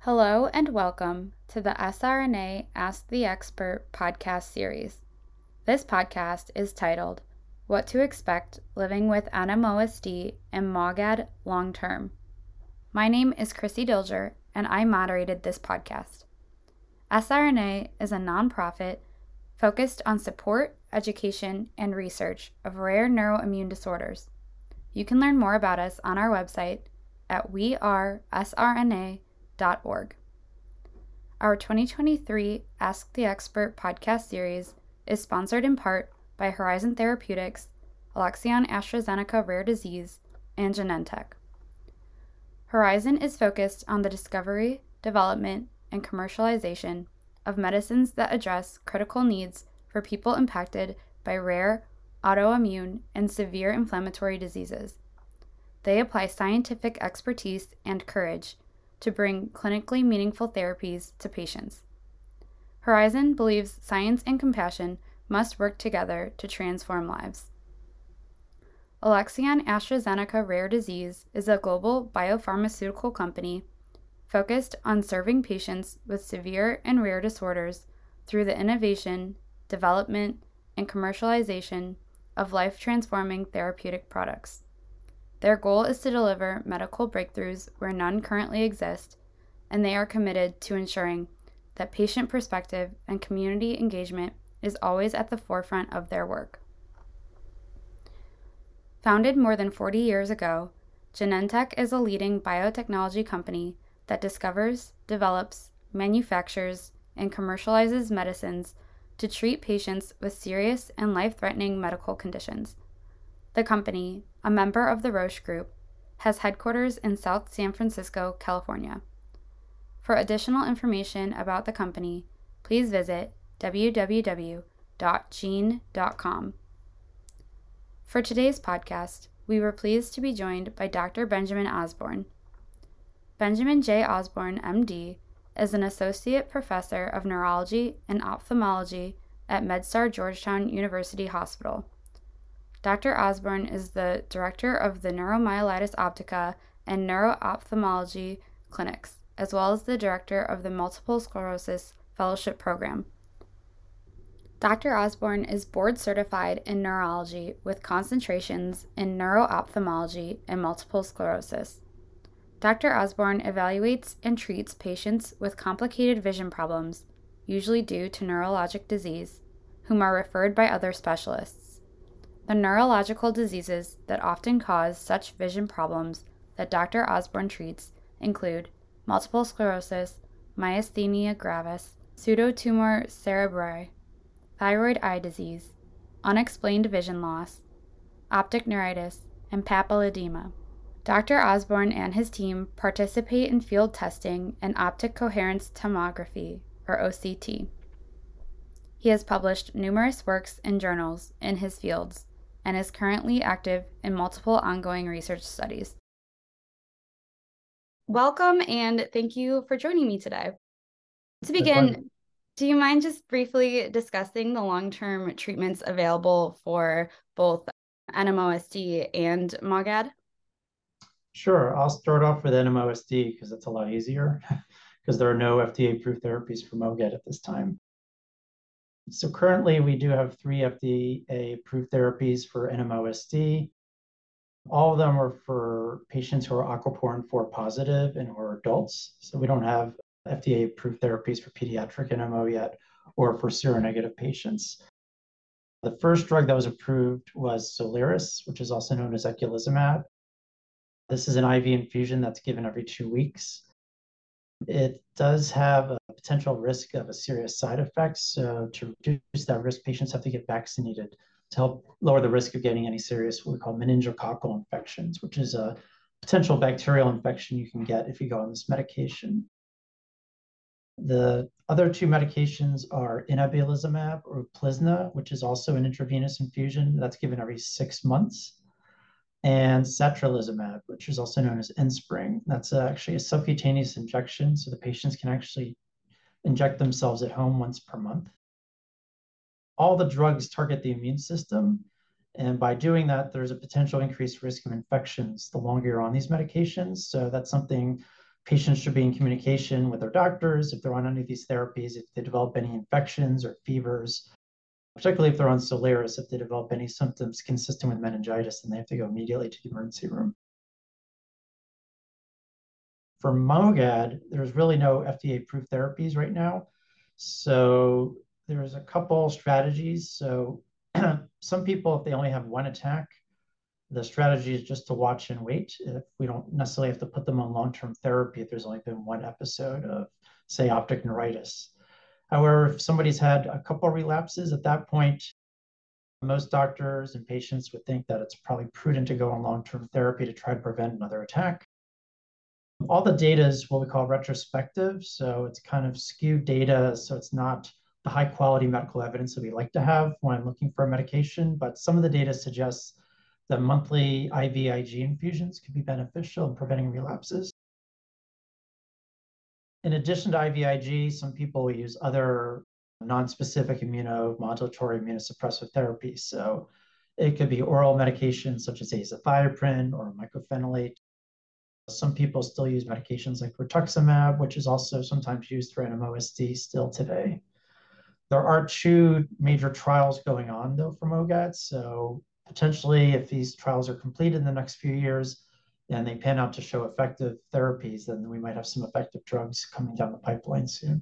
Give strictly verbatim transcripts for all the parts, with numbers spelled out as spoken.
Hello and welcome to the S R N A Ask the Expert podcast series. This podcast is titled, What to Expect Living with N M O S D and MOGAD Long Term. My name is Chrissy Dilger, and I moderated this podcast. S R N A is a nonprofit focused on support, education, and research of rare neuroimmune disorders. You can learn more about us on our website at we are S R N A dot org. Our twenty twenty-three Ask the Expert podcast series is sponsored in part by Horizon Therapeutics, Alexion AstraZeneca Rare Disease, and Genentech. Horizon is focused on the discovery, development, and commercialization of medicines that address critical needs for people impacted by rare, autoimmune, and severe inflammatory diseases. They apply scientific expertise and courage to bring clinically meaningful therapies to patients. Horizon believes science and compassion must work together to transform lives. Alexion AstraZeneca Rare Disease is a global biopharmaceutical company focused on serving patients with severe and rare disorders through the innovation, development, and commercialization of life-transforming therapeutic products. Their goal is to deliver medical breakthroughs where none currently exist, and they are committed to ensuring that patient perspective and community engagement is always at the forefront of their work. Founded more than forty years ago, Genentech is a leading biotechnology company that discovers, develops, manufactures, and commercializes medicines to treat patients with serious and life-threatening medical conditions. The company, a member of the Roche Group, has headquarters in South San Francisco, California. For additional information about the company, please visit w w w dot gene dot com. For today's podcast, we were pleased to be joined by Doctor Benjamin Osborne. Benjamin J. Osborne, M D, is an associate professor of neurology and ophthalmology at MedStar Georgetown University Hospital. Doctor Osborne is the director of the Neuromyelitis Optica and Neuro-Ophthalmology Clinics, as well as the director of the Multiple Sclerosis Fellowship Program. Doctor Osborne is board certified in neurology with concentrations in neuro-ophthalmology and multiple sclerosis. Doctor Osborne evaluates and treats patients with complicated vision problems, usually due to neurologic disease, whom are referred by other specialists. The neurological diseases that often cause such vision problems that Doctor Osborne treats include multiple sclerosis, myasthenia gravis, pseudotumor cerebri, thyroid eye disease, unexplained vision loss, optic neuritis, and papilledema. Doctor Osborne and his team participate in field testing and optic coherence tomography, or O C T. He has published numerous works in journals in his fields and is currently active in multiple ongoing research studies. Welcome, and thank you for joining me today. To begin, do you mind just briefly discussing the long-term treatments available for both N M O S D and MOGAD? Sure. I'll start off with N M O S D because it's a lot easier because there are no F D A-approved therapies for MOGAD at this time. So currently, we do have three F D A-approved therapies for N M O S D. All of them are for patients who are aquaporin four positive and who are adults. So we don't have F D A-approved therapies for pediatric N M O yet or for seronegative patients. The first drug that was approved was Soliris, which is also known as eculizumab. This is an I V infusion that's given every two weeks. It does have a potential risk of a serious side effect. So to reduce that risk, patients have to get vaccinated to help lower the risk of getting any serious, what we call meningococcal infections, which is a potential bacterial infection you can get if you go on this medication. The other two medications are inebilizumab or Uplizna, which is also an intravenous infusion that's given every six months. And satralizumab, which is also known as Enspryng. That's actually a subcutaneous injection, so the patients can actually inject themselves at home once per month. All the drugs target the immune system, and by doing that, there's a potential increased risk of infections the longer you're on these medications. So that's something patients should be in communication with their doctors if they're on any of these therapies, if they develop any infections or fevers, particularly if they're on Soliris, if they develop any symptoms consistent with meningitis, then they have to go immediately to the emergency room. For MOGAD, there's really no F D A-approved therapies right now. So there's a couple strategies. So some people, if they only have one attack, the strategy is just to watch and wait. If we don't necessarily have to put them on long-term therapy if there's only been one episode of, say, optic neuritis. However, if somebody's had a couple relapses at that point, most doctors and patients would think that it's probably prudent to go on long-term therapy to try to prevent another attack. All the data is what we call retrospective, so it's kind of skewed data, so it's not the high-quality medical evidence that we like to have when looking for a medication, but some of the data suggests that monthly I V I G infusions could be beneficial in preventing relapses. In addition to I V I G, some people will use other non-specific immunomodulatory immunosuppressive therapies. So it could be oral medications such as azathioprine or mycophenolate. Some people still use medications like rituximab, which is also sometimes used for N M O S D still today. There are two major trials going on, though, for MOGAD. So potentially, if these trials are completed in the next few years and they pan out to show effective therapies, then we might have some effective drugs coming down the pipeline soon.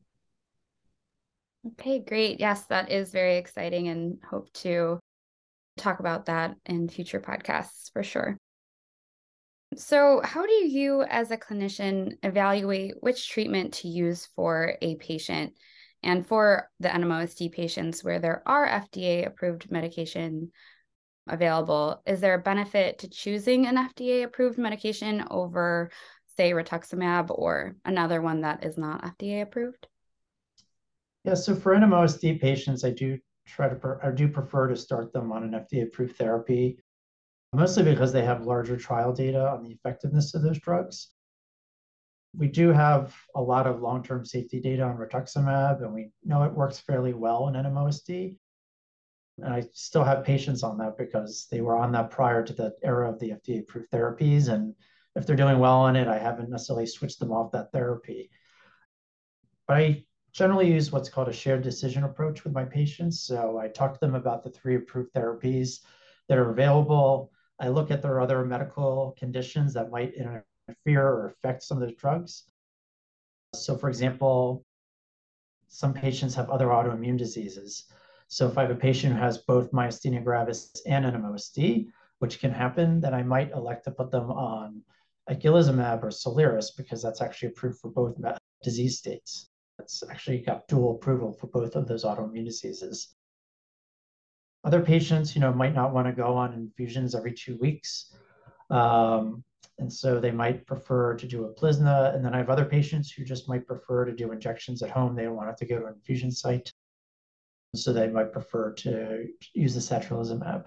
Okay, great. Yes, that is very exciting, and hope to talk about that in future podcasts for sure. So how do you, as a clinician, evaluate which treatment to use for a patient? And for the N M O S D patients where there are F D A-approved medication available, is there a benefit to choosing an F D A-approved medication over, say, rituximab or another one that is not F D A-approved? Yeah, so for N M O S D patients, I do try to, I do prefer to start them on an F D A-approved therapy, mostly because they have larger trial data on the effectiveness of those drugs. We do have a lot of long-term safety data on rituximab, and we know it works fairly well in N M O S D. And I still have patients on that because they were on that prior to the era of the F D A-approved therapies. And if they're doing well on it, I haven't necessarily switched them off that therapy. But I generally use what's called a shared decision approach with my patients. So I talk to them about the three approved therapies that are available. I look at their other medical conditions that might interfere or affect some of those drugs. So for example, some patients have other autoimmune diseases. So if I have a patient who has both myasthenia gravis and N M O S D, which can happen, then I might elect to put them on eculizumab or Soliris because that's actually approved for both disease states. It's actually got dual approval for both of those autoimmune diseases. Other patients, you know, might not want to go on infusions every two weeks. Um, and so they might prefer to do Uplizna. And then I have other patients who just might prefer to do injections at home. They don't want to, to go to an infusion site. So they might prefer to use the satralizumab.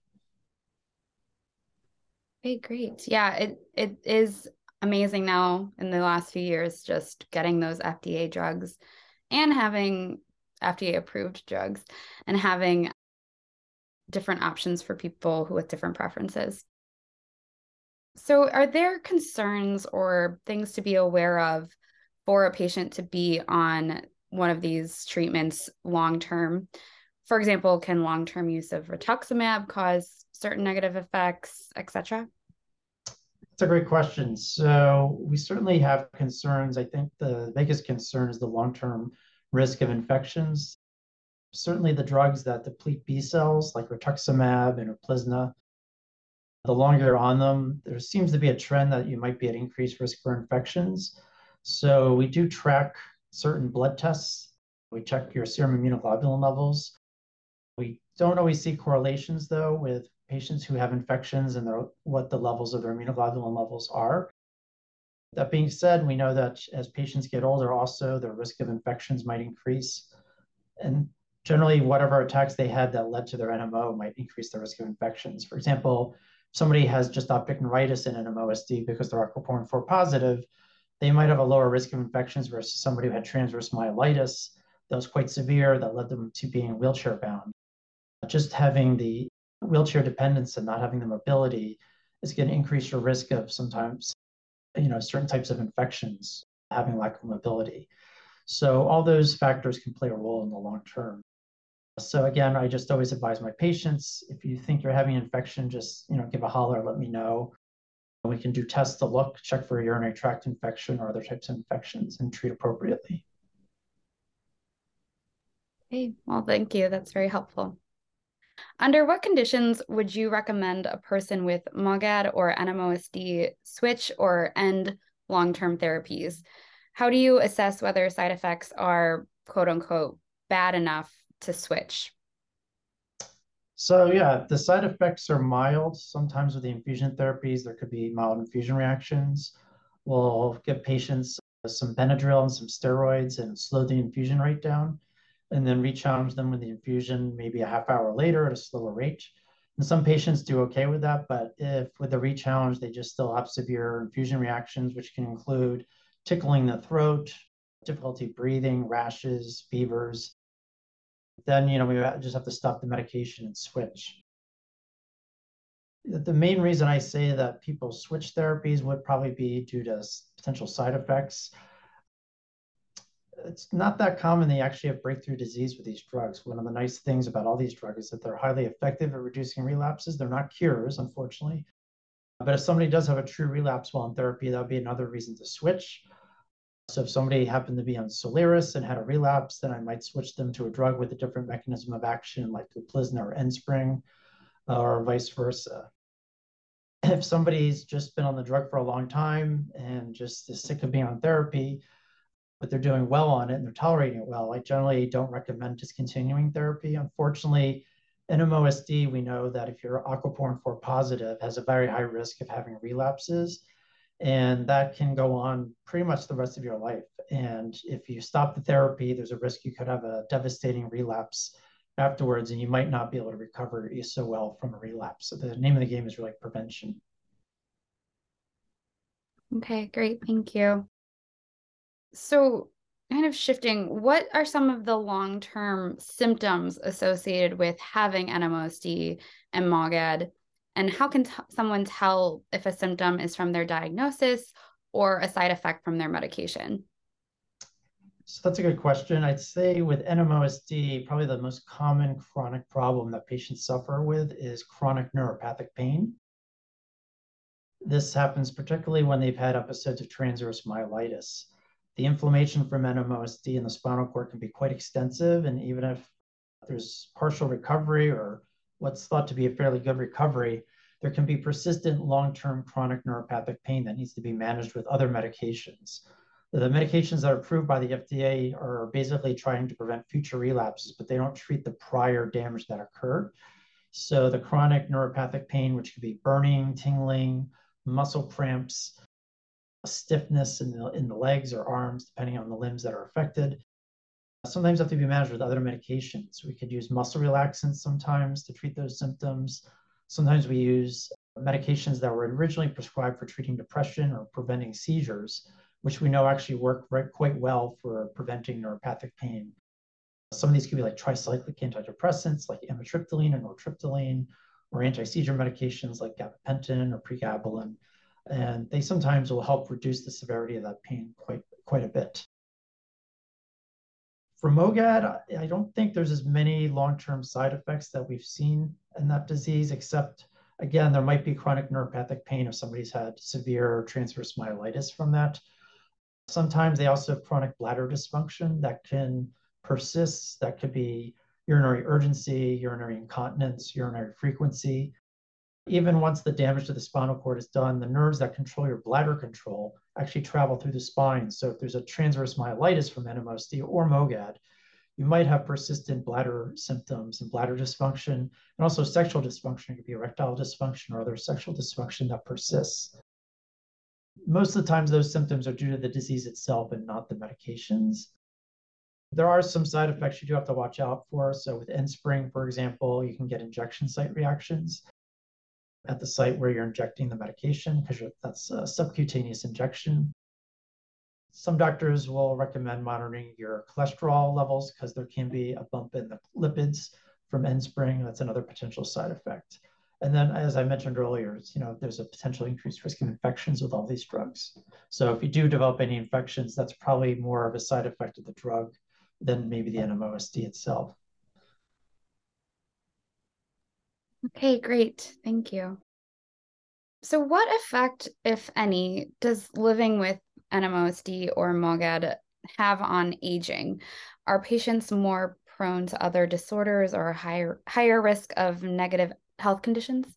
Okay, great. Yeah, it it is amazing now in the last few years, just getting those F D A drugs and having F D A-approved drugs and having different options for people who with different preferences. So are there concerns or things to be aware of for a patient to be on one of these treatments long-term? For example, can long-term use of rituximab cause certain negative effects, et cetera? That's a great question. So we certainly have concerns. I think the biggest concern is the long-term risk of infections. Certainly the drugs that deplete B cells, like rituximab and Uplizna, the longer you're on them, there seems to be a trend that you might be at increased risk for infections. So we do track certain blood tests. We check your serum immunoglobulin levels. We don't always see correlations, though, with patients who have infections and their, what the levels of their immunoglobulin levels are. That being said, we know that as patients get older, also their risk of infections might increase. And generally, whatever attacks they had that led to their N M O might increase the risk of infections. For example, if somebody has just optic neuritis and N M O S D because they're aquaporin four positive, they might have a lower risk of infections versus somebody who had transverse myelitis that was quite severe that led them to being wheelchair bound. Just having the wheelchair dependence and not having the mobility is going to increase your risk of sometimes you know, certain types of infections, having lack of mobility. So all those factors can play a role in the long term. So again, I just always advise my patients, if you think you're having an infection, just, you know, give a holler, let me know. We can do tests to look, check for a urinary tract infection or other types of infections and treat appropriately. Okay, well, thank you. That's very helpful. Under what conditions would you recommend a person with MOGAD or N M O S D switch or end long-term therapies? How do you assess whether side effects are quote unquote bad enough to switch? So yeah, the side effects are mild. Sometimes with the infusion therapies, there could be mild infusion reactions. We'll give patients some Benadryl and some steroids and slow the infusion rate down, and then re-challenge them with the infusion maybe a half hour later at a slower rate. And some patients do okay with that, but if with the re-challenge, they just still have severe infusion reactions, which can include tickling the throat, difficulty breathing, rashes, fevers, then, you know, we just have to stop the medication and switch. The main reason I say that people switch therapies would probably be due to potential side effects. It's not that common they actually have breakthrough disease with these drugs. One of the nice things about all these drugs is that they're highly effective at reducing relapses. They're not cures, unfortunately. But if somebody does have a true relapse while in therapy, that would be another reason to switch. So if somebody happened to be on Soliris and had a relapse, then I might switch them to a drug with a different mechanism of action, like Uplizna or Enspryng, or vice versa. If somebody's just been on the drug for a long time and just is sick of being on therapy, but they're doing well on it and they're tolerating it well, I generally don't recommend discontinuing therapy. Unfortunately, N M O S D, we know that if you're aquaporin four positive, has a very high risk of having relapses. And that can go on pretty much the rest of your life. And if you stop the therapy, there's a risk you could have a devastating relapse afterwards, and you might not be able to recover so well from a relapse. So the name of the game is really prevention. Okay, great. Thank you. So kind of shifting, what are some of the long-term symptoms associated with having N M O S D and MOGAD? And how can t- someone tell if a symptom is from their diagnosis or a side effect from their medication? So that's a good question. I'd say with N M O S D, probably the most common chronic problem that patients suffer with is chronic neuropathic pain. This happens particularly when they've had episodes of transverse myelitis. The inflammation from N M O S D in the spinal cord can be quite extensive, and even if there's partial recovery or what's thought to be a fairly good recovery, there can be persistent long-term chronic neuropathic pain that needs to be managed with other medications. The medications that are approved by the F D A are basically trying to prevent future relapses, but they don't treat the prior damage that occurred. So the chronic neuropathic pain, which could be burning, tingling, muscle cramps, stiffness in the, in the legs or arms, depending on the limbs that are affected, sometimes have to be managed with other medications. We could use muscle relaxants sometimes to treat those symptoms. Sometimes we use medications that were originally prescribed for treating depression or preventing seizures, which we know actually work very, quite well for preventing neuropathic pain. Some of these could be like tricyclic antidepressants like amitriptyline or nortriptyline, or anti-seizure medications like gabapentin or pregabalin. And they sometimes will help reduce the severity of that pain quite, quite a bit. For MOGAD, I don't think there's as many long-term side effects that we've seen in that disease, except, again, there might be chronic neuropathic pain if somebody's had severe transverse myelitis from that. Sometimes they also have chronic bladder dysfunction that can persist. That could be urinary urgency, urinary incontinence, urinary frequency. Even once the damage to the spinal cord is done, the nerves that control your bladder control actually travel through the spine. So if there's a transverse myelitis from N M O S D or MOGAD, you might have persistent bladder symptoms and bladder dysfunction, and also sexual dysfunction. It could be erectile dysfunction or other sexual dysfunction that persists. Most of the times, those symptoms are due to the disease itself and not the medications. There are some side effects you do have to watch out for. So with Enspryng, for example, you can get injection site reactions at the site where you're injecting the medication, because that's a subcutaneous injection. Some doctors will recommend monitoring your cholesterol levels because there can be a bump in the lipids from Enspryng. That's another potential side effect. And then, as I mentioned earlier, you know, there's a potential increased risk of infections with all these drugs. So if you do develop any infections, that's probably more of a side effect of the drug than maybe the N M O S D itself. Okay, great. Thank you. So what effect, if any, does living with N M O S D or MOGAD have on aging? Are patients more prone to other disorders or higher higher risk of negative health conditions?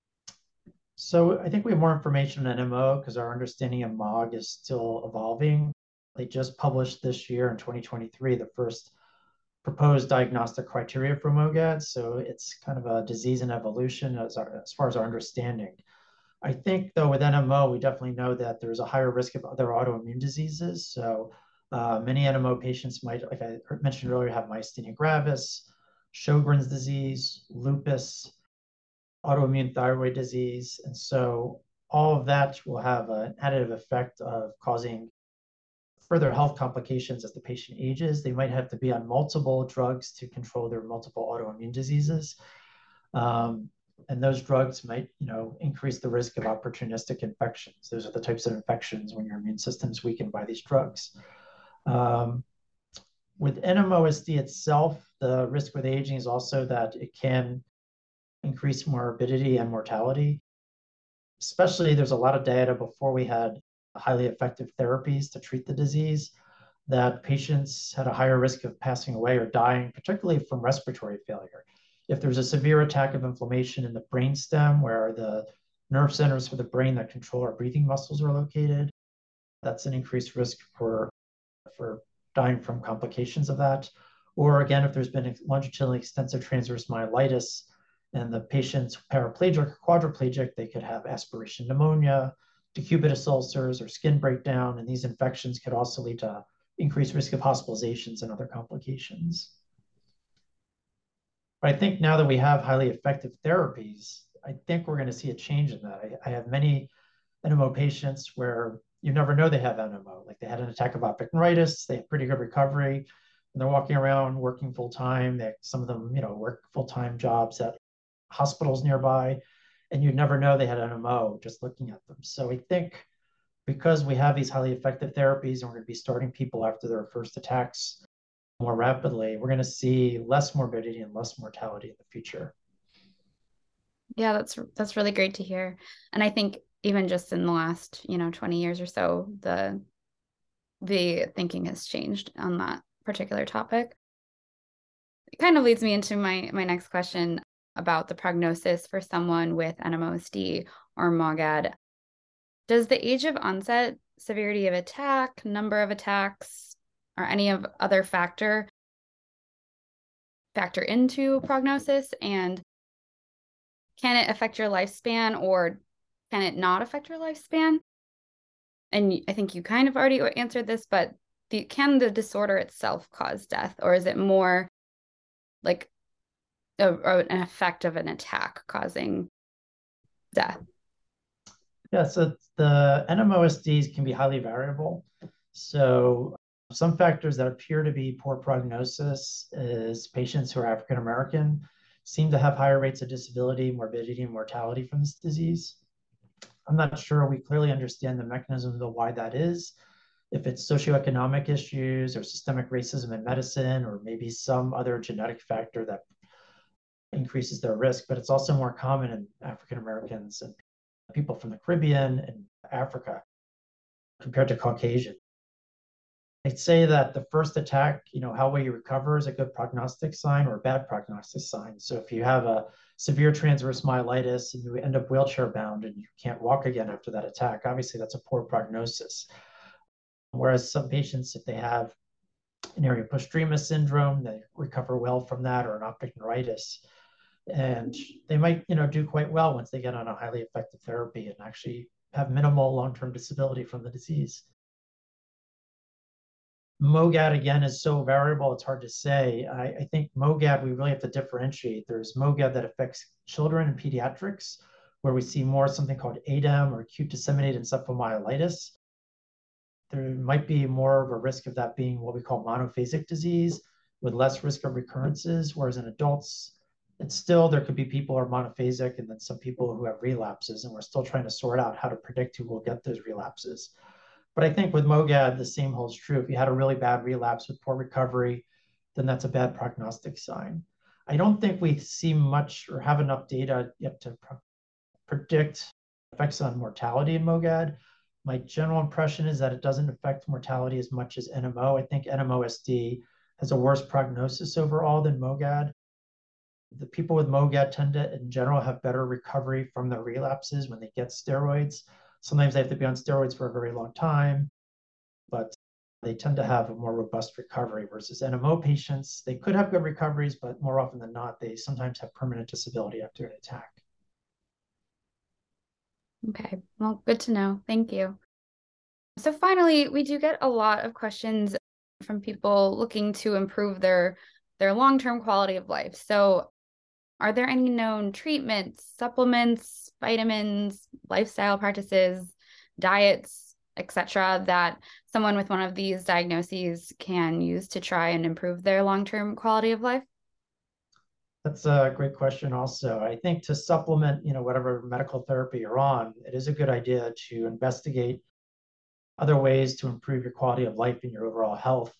So I think we have more information on N M O because our understanding of M O G is still evolving. They just published this year in twenty twenty-three the first proposed diagnostic criteria for MOGAD. So it's kind of a disease in evolution as, our, as far as our understanding. I think, though, with N M O, we definitely know that there's a higher risk of other autoimmune diseases. So uh, many N M O patients might, like I mentioned earlier, have myasthenia gravis, Sjogren's disease, lupus, autoimmune thyroid disease. And so all of that will have an additive effect of causing further health complications as the patient ages. They might have to be on multiple drugs to control their multiple autoimmune diseases. Um, and those drugs might, you know, increase the risk of opportunistic infections. Those are the types of infections when your immune system is weakened by these drugs. Um, with N M O S D itself, the risk with aging is also that it can increase morbidity and mortality. Especially, there's a lot of data before we had highly effective therapies to treat the disease that patients had a higher risk of passing away or dying, particularly from respiratory failure. If there's a severe attack of inflammation in the brainstem, where the nerve centers for the brain that control our breathing muscles are located, that's an increased risk for, for dying from complications of that. Or again, if there's been longitudinally extensive transverse myelitis and the patient's paraplegic or quadriplegic, they could have aspiration pneumonia, decubitus ulcers, or skin breakdown. And these infections could also lead to increased risk of hospitalizations and other complications. But I think now that we have highly effective therapies, I think we're going to see a change in that. I, I have many N M O patients where you never know they have N M O. Like they had an attack of optic neuritis, they had pretty good recovery, and they're walking around working full time. They, some of them, you know, work full time jobs at hospitals nearby, and you'd never know they had N M O just looking at them. So I think because we have these highly effective therapies and we're going to be starting people after their first attacks more rapidly, we're going to see less morbidity and less mortality in the future. Yeah, that's that's really great to hear. And I think even just in the last, you know, twenty years or so, the the thinking has changed on that particular topic. It kind of leads me into my my next question about the prognosis for someone with N M O S D or MOGAD. Does the age of onset, severity of attack, number of attacks, or any of other factor factor into prognosis? And can it affect your lifespan or can it not affect your lifespan? And I think you kind of already answered this, but the, can the disorder itself cause death, or is it more like a, an effect of an attack causing death? Yeah, so the N M O S Ds can be highly variable. So some factors that appear to be poor prognosis is patients who are African American seem to have higher rates of disability, morbidity, and mortality from this disease. I'm not sure we clearly understand the mechanisms of why that is. If it's socioeconomic issues or systemic racism in medicine, or maybe some other genetic factor that increases their risk, but it's also more common in African Americans and people from the Caribbean and Africa compared to Caucasian. I'd say that the first attack, you know, how well you recover is a good prognostic sign or a bad prognostic sign. So if you have a severe transverse myelitis and you end up wheelchair bound and you can't walk again after that attack, obviously that's a poor prognosis. Whereas some patients, if they have an Erie-Postrema syndrome, they recover well from that, or an optic neuritis. And they might, you know, do quite well once they get on a highly effective therapy and actually have minimal long-term disability from the disease. MOGAD, again, is so variable, it's hard to say. I, I think MOGAD, we really have to differentiate. There's MOGAD that affects children and pediatrics, where we see more something called A D E M, or acute disseminated encephalomyelitis. There might be more of a risk of that being what we call monophasic disease with less risk of recurrences, whereas in adults, it's still, there could be people who are monophasic and then some people who have relapses, and we're still trying to sort out how to predict who will get those relapses. But I think with MOGAD, the same holds true. If you had a really bad relapse with poor recovery, then that's a bad prognostic sign. I don't think we see much or have enough data yet to pr predict effects on mortality in MOGAD. My general impression is that it doesn't affect mortality as much as N M O. I think N M O S D has a worse prognosis overall than MOGAD. The people with MOGAD tend to, in general, have better recovery from their relapses when they get steroids. Sometimes they have to be on steroids for a very long time, but they tend to have a more robust recovery versus N M O patients. They could have good recoveries, but more often than not, they sometimes have permanent disability after an attack. Okay, well, good to know. Thank you. So finally, we do get a lot of questions from people looking to improve their, their long-term quality of life. So are there any known treatments, supplements, vitamins, lifestyle practices, diets, et cetera, that someone with one of these diagnoses can use to try and improve their long-term quality of life? That's a great question also. I think to supplement, you know, whatever medical therapy you're on, it is a good idea to investigate other ways to improve your quality of life and your overall health.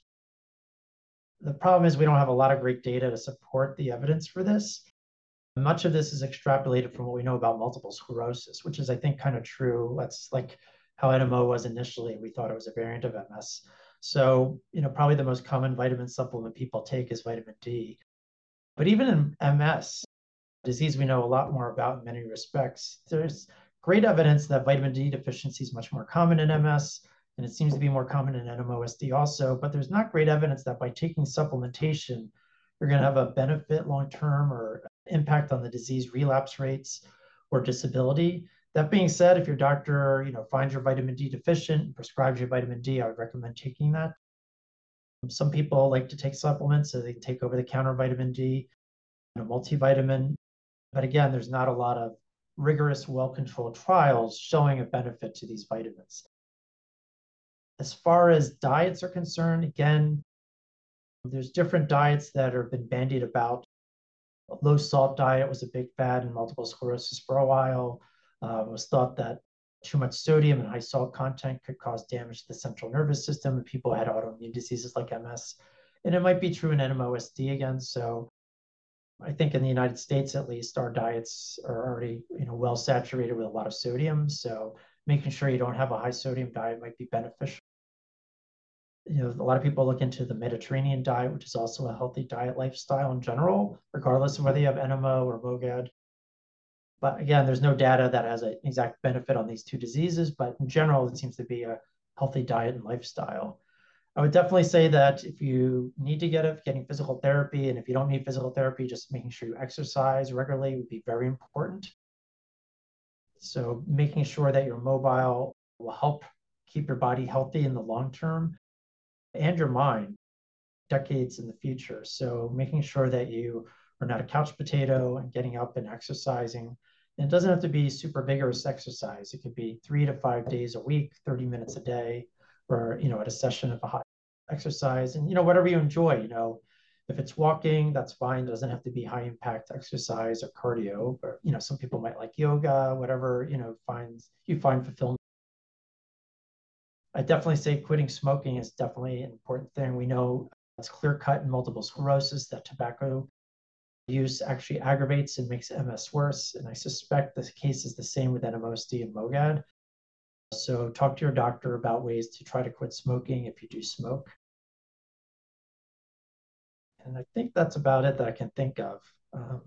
The problem is we don't have a lot of great data to support the evidence for this. Much of this is extrapolated from what we know about multiple sclerosis, which is, I think, kind of true. That's like how N M O was initially. We thought it was a variant of M S. So, you know, probably the most common vitamin supplement people take is vitamin D. But even in M S, disease we know a lot more about in many respects, there's great evidence that vitamin D deficiency is much more common in M S, and it seems to be more common in N M O S D also, but there's not great evidence that by taking supplementation, you're going to have a benefit long-term or impact on the disease relapse rates or disability. That being said, if your doctor, you know, finds you're vitamin D deficient and prescribes you vitamin D, I would recommend taking that. Some people like to take supplements, so they take over-the-counter vitamin D, a multivitamin. But again, there's not a lot of rigorous, well-controlled trials showing a benefit to these vitamins. As far as diets are concerned, again, there's different diets that have been bandied about. A low salt diet was a big fad in multiple sclerosis for a while. Uh, it was thought that too much sodium and high salt content could cause damage to the central nervous system, and people had autoimmune diseases like M S. And it might be true in N M O S D again. So I think in the United States, at least, our diets are already, you know, well saturated with a lot of sodium. So making sure you don't have a high sodium diet might be beneficial. You know, a lot of people look into the Mediterranean diet, which is also a healthy diet lifestyle in general, regardless of whether you have N M O or MOGAD. But again, there's no data that has an exact benefit on these two diseases, but in general, it seems to be a healthy diet and lifestyle. I would definitely say that if you need to get it, getting physical therapy, and if you don't need physical therapy, just making sure you exercise regularly would be very important. So making sure that you're mobile will help keep your body healthy in the long term and your mind decades in the future. So making sure that you are not a couch potato and getting up and exercising. And it doesn't have to be super vigorous exercise. It could be three to five days a week, thirty minutes a day, or, you know, at a session of a hot exercise, and, you know, whatever you enjoy. You know, if it's walking, that's fine. It doesn't have to be high impact exercise or cardio, or, you know, some people might like yoga, whatever, you know, finds you find fulfillment. I definitely say quitting smoking is definitely an important thing. We know it's clear cut in multiple sclerosis that tobacco use actually aggravates and makes M S worse. And I suspect the case is the same with N M O S D and MOGAD. So talk to your doctor about ways to try to quit smoking if you do smoke. And I think that's about it that I can think of. Um,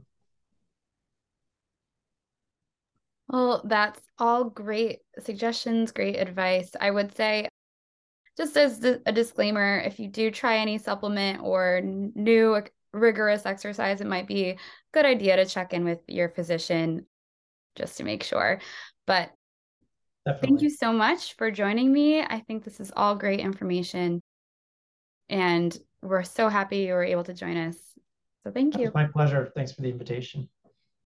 Well, that's all great suggestions, great advice. I would say, just as a disclaimer, if you do try any supplement or new rigorous exercise, it might be a good idea to check in with your physician just to make sure. But definitely. Thank you so much for joining me. I think this is all great information, and we're so happy you were able to join us. So thank you. It was my pleasure. Thanks for the invitation.